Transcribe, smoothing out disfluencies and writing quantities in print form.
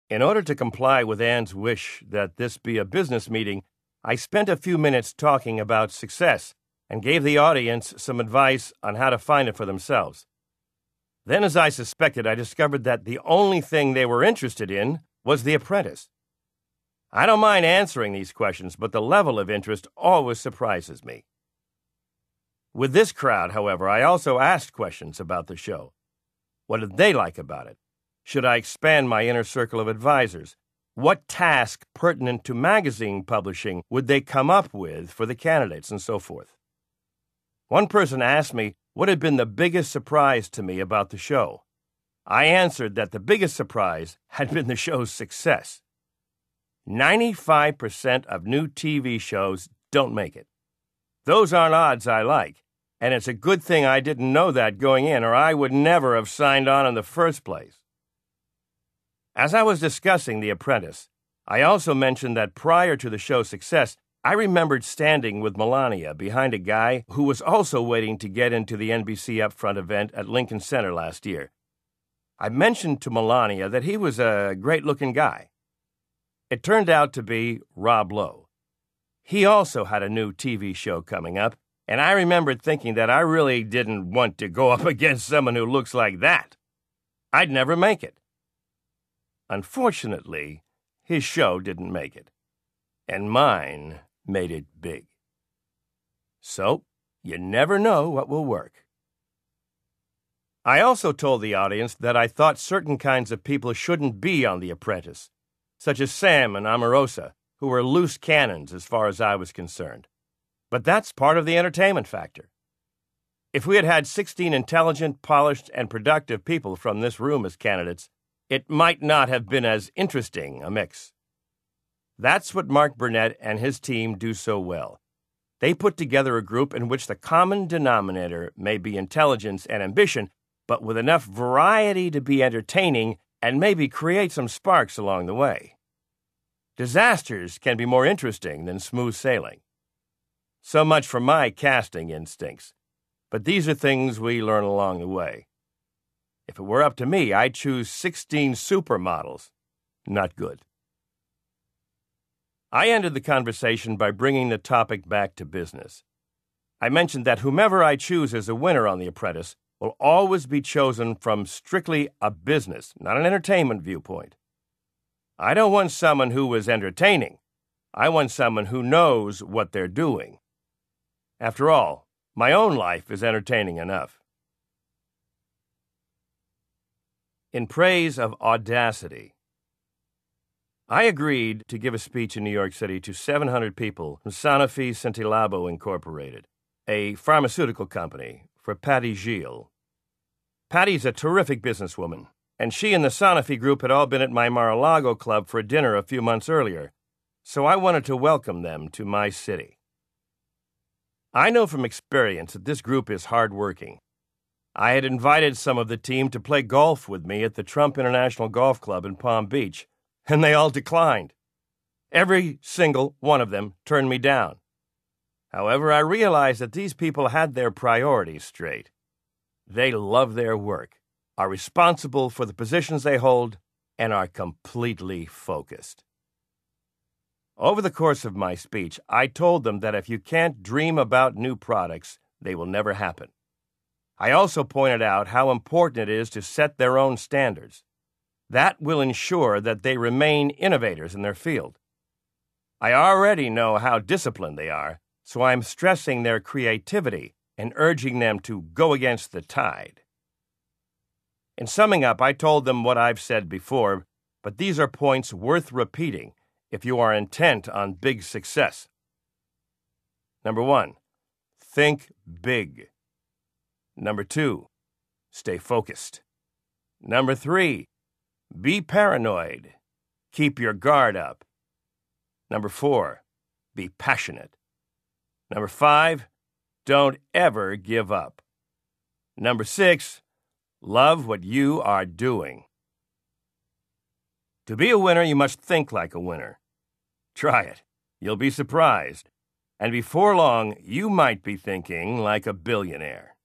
In order to comply with Ann's wish that this be a business meeting, I spent a few minutes talking about success and gave the audience some advice on how to find it for themselves. Then, as I suspected, I discovered that the only thing they were interested in was The Apprentice. I don't mind answering these questions, but the level of interest always surprises me. With this crowd, however, I also asked questions about the show. What did they like about it? Should I expand my inner circle of advisors? What task pertinent to magazine publishing would they come up with for the candidates, and so forth? One person asked me what had been the biggest surprise to me about the show. I answered that the biggest surprise had been the show's success. 95% of new TV shows don't make it. Those aren't odds I like, and it's a good thing I didn't know that going in, or I would never have signed on in the first place. As I was discussing The Apprentice, I also mentioned that prior to the show's success, I remembered standing with Melania behind a guy who was also waiting to get into the NBC Upfront event at Lincoln Center last year. I mentioned to Melania that he was a great-looking guy. It turned out to be Rob Lowe. He also had a new TV show coming up, and I remembered thinking that I really didn't want to go up against someone who looks like that. I'd never make it. Unfortunately, his show didn't make it, and mine made it big. So, you never know what will work. I also told the audience that I thought certain kinds of people shouldn't be on The Apprentice, such as Sam and Omarosa, who were loose cannons as far as I was concerned. But that's part of the entertainment factor. If we had had 16 intelligent, polished, and productive people from this room as candidates, it might not have been as interesting a mix. That's what Mark Burnett and his team do so well. They put together a group in which the common denominator may be intelligence and ambition, but with enough variety to be entertaining and maybe create some sparks along the way. Disasters can be more interesting than smooth sailing. So much for my casting instincts, but these are things we learn along the way. If it were up to me, I'd choose 16 supermodels. Not good. I ended the conversation by bringing the topic back to business. I mentioned that whomever I choose as a winner on The Apprentice will always be chosen from strictly a business, not an entertainment viewpoint. I don't want someone who is entertaining. I want someone who knows what they're doing. After all, my own life is entertaining enough. In praise of audacity, I agreed to give a speech in New York City to 700 people from Sanofi Centilabo Incorporated, a pharmaceutical company, for Patty Gilles. Patty's a terrific businesswoman, and she and the Sanofi group had all been at my Mar-a-Lago club for dinner a few months earlier, so I wanted to welcome them to my city. I know from experience that this group is hard-working. I had invited some of the team to play golf with me at the Trump International Golf Club in Palm Beach, and they all declined. Every single one of them turned me down. However, I realized that these people had their priorities straight. They love their work, are responsible for the positions they hold, and are completely focused. Over the course of my speech, I told them that if you can't dream about new products, they will never happen. I also pointed out how important it is to set their own standards. That will ensure that they remain innovators in their field. I already know how disciplined they are, so I'm stressing their creativity and urging them to go against the tide. In summing up, I told them what I've said before, but these are points worth repeating if you are intent on big success. Number 1, think big. Number 2, stay focused. Number 3, be paranoid. Keep your guard up. Number 4, be passionate. Number 5, don't ever give up. Number 6, love what you are doing. To be a winner, you must think like a winner. Try it. You'll be surprised. And before long, you might be thinking like a billionaire.